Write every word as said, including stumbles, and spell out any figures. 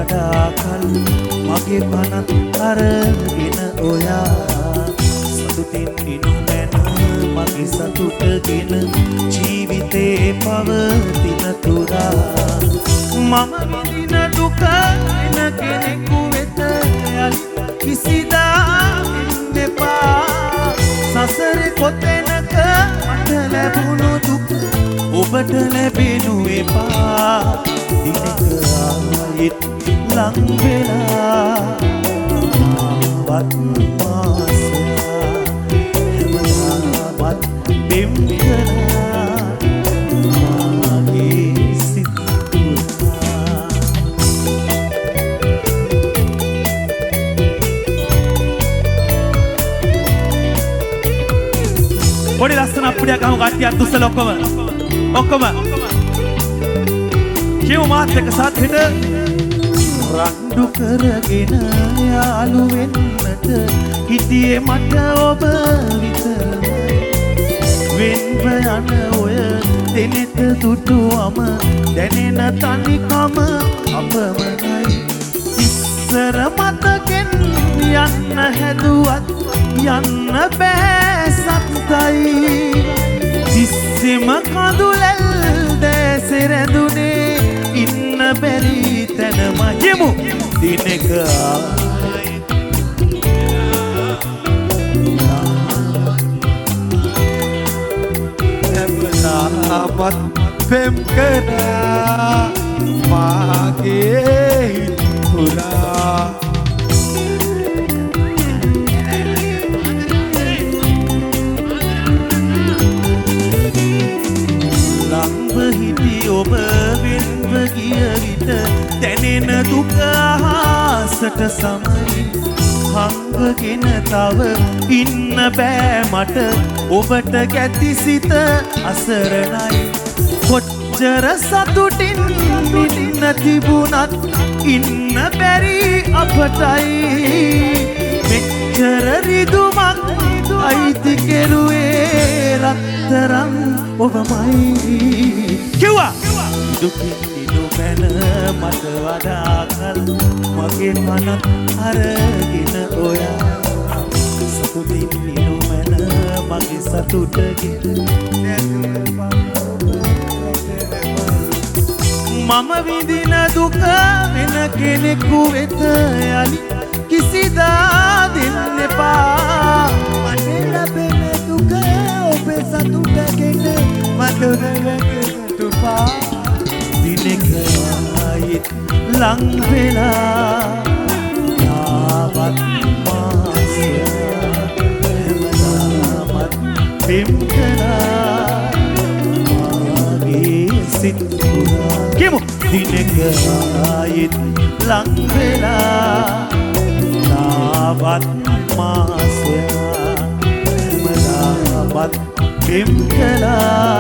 වඩා කල් මගේ පනත් අරගෙන ඔයා සතුටින් ඉනු මැන මගේ සතුටගෙන ජීවිතේ පවතින තුරා මම විඳින දුක වෙන කෙනෙකු වෙත යලි කිසිදා වෙන්න එපා සසරේ කොතැනක මට ලැබුණු දුක ඔබට ලැබෙනු එපා දිනක ආයෙත් ලං වෙලා ආවත් මාසයා හැමදාමත් බෙම් කරා මාගේ සිත පොඩි ලස්සන අප්පුඩියක් අහමු කට්ටියක් දුස්සල ඔක්කොම ඔක්කොම කියමු මාත් එක්ක සත් හිට රණ්ඩු කරගෙන යාළු වෙන්නට හිටියේ මට ඔබ විතරයි වෙන්ව යන ඔය දෙනෙත දුටුවම දැනෙන තනිකම අපමණයි ඉස්සර මතකෙන් යන්න හැදුවත් යන්න බෑ සත්තයි තිස්සෙම කඳුලැල් දැසෙරැඳුනේ ඉන්න බැරි තැනම යමු දිනක හැමදාමත් පෙම් කරා මාගේ හිත පුරා හිටි ඔබ වෙන්ව ගිය විට දැනෙන දුක අහසට සමයි හංගගෙන තව ඉන්න බෑ මට ඔබට කැති සිත අසරණයි කොච්චර සතුටින් ඉන්න තිබුණත් ඉන්න බැරි අපටයි මෙච්චර රිදුමක් අයිති කෙරුවේ රත්තරන් ඔබමයි කිව්වා දුකින් ඉනු මැන මට වඩා කල් මගේ මනත් අරගෙන ඔයා සතුටින් ඉනු මැන මගේ සතුටගෙන මම විඳින දුක වෙන කෙනෙකු වෙත යලි කිසිදා දෙන්න එපා මට ලැබෙන දුක ඔබේ සතුටගෙන මතුරගතුපා දිනක ආයෙත් ලං වෙලා යාවත් මාසයා හැමදාමත් පෙම් කරා මාගේ සිත් පුරා කියමු දිනක ආයෙත් ලං වෙලා යාවත් මාසයා හැමදාමත් පෙම් කළා